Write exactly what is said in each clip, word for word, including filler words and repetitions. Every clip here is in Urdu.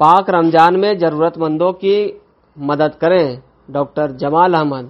پاک رمضان میں ضرورت مندوں کی مدد کریں۔ ڈاکٹر جمال احمد۔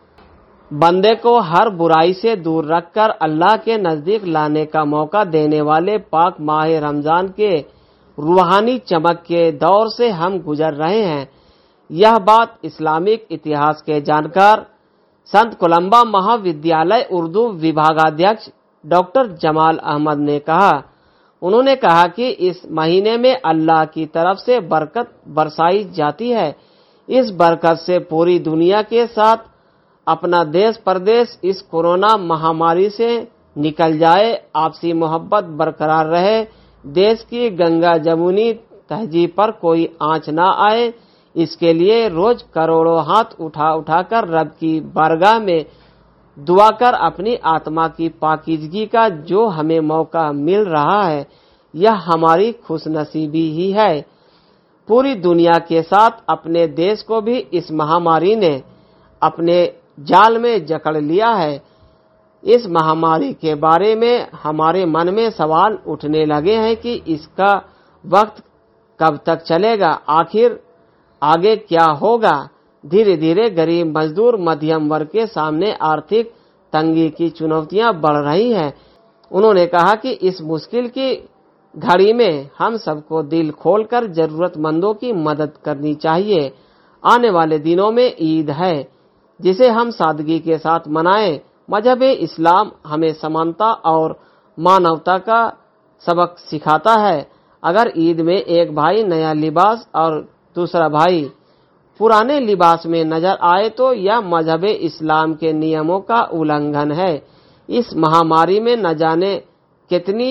بندے کو ہر برائی سے دور رکھ کر اللہ کے نزدیک لانے کا موقع دینے والے پاک ماہ رمضان کے روحانی چمک کے دور سے ہم گزر رہے ہیں۔ یہ بات اسلامک اتہاس کے جانکار سنت کولمبا مہا ودیالیہ اردو وبھاگادھیکش ڈاکٹر جمال احمد نے کہا۔ انہوں نے کہا کہ اس مہینے میں اللہ کی طرف سے برکت برسائی جاتی ہے۔ اس برکت سے پوری دنیا کے ساتھ اپنا دیس پردیس اس کورونا مہاماری سے نکل جائے، آپسی محبت برقرار رہے، دیش کی گنگا جمونی تہذیب پر کوئی آنچ نہ آئے، اس کے لیے روز کروڑوں ہاتھ اٹھا اٹھا کر رب کی بارگاہ میں دعا کر اپنی آتما کی پاکیزگی کا جو ہمیں موقع مل رہا ہے، یہ ہماری خوش نصیبی ہی ہے۔ پوری دنیا کے ساتھ اپنے دیش کو بھی اس مہاماری نے اپنے جال میں جکڑ لیا ہے۔ اس مہاماری کے بارے میں ہمارے من میں سوال اٹھنے لگے ہیں کہ اس کا وقت کب تک چلے گا، آخر آگے کیا ہوگا۔ دھیرے دھیرے غریب مزدور مدھیم ورگ کے سامنے آرتھک تنگی کی چنوتیاں بڑھ رہی ہیں۔ انہوں نے کہا کہ اس مشکل کی گھڑی میں ہم سب کو دل کھول کر ضرورت مندوں کی مدد کرنی چاہیے۔ آنے والے دنوں میں عید ہے، جسے ہم سادگی کے ساتھ منائیں۔ مذہب اسلام ہمیں سمانتا اور مانوتا کا سبق سکھاتا ہے۔ اگر عید میں ایک بھائی نیا لباس اور دوسرا بھائی پرانے لباس میں نظر آئے تو یہ مذہب اسلام کے نیموں کا النگھن ہے۔ اس مہاماری میں نہ جانے کتنی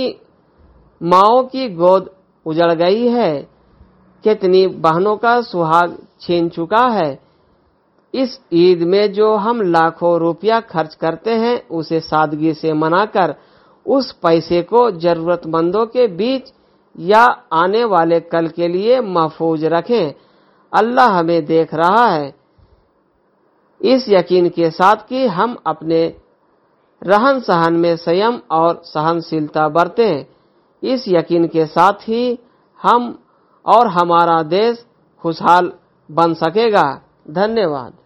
ماؤں کی گود اجڑ گئی ہے، کتنی بہنوں کا سہاگ چھین چکا ہے۔ اس عید میں جو ہم لاکھوں روپیہ خرچ کرتے ہیں، اسے سادگی سے منا کر اس پیسے کو ضرورت مندوں کے بیچ یا آنے والے کل کے لیے محفوظ رکھیں۔ اللہ ہمیں دیکھ رہا ہے۔ اس یقین کے ساتھ کہ ہم اپنے رہن سہن میں سیم اور سہنشیلتا برتیں، اس یقین کے ساتھ ہی ہم اور ہمارا دیش خوشحال بن سکے گا۔ دھنیہ واد۔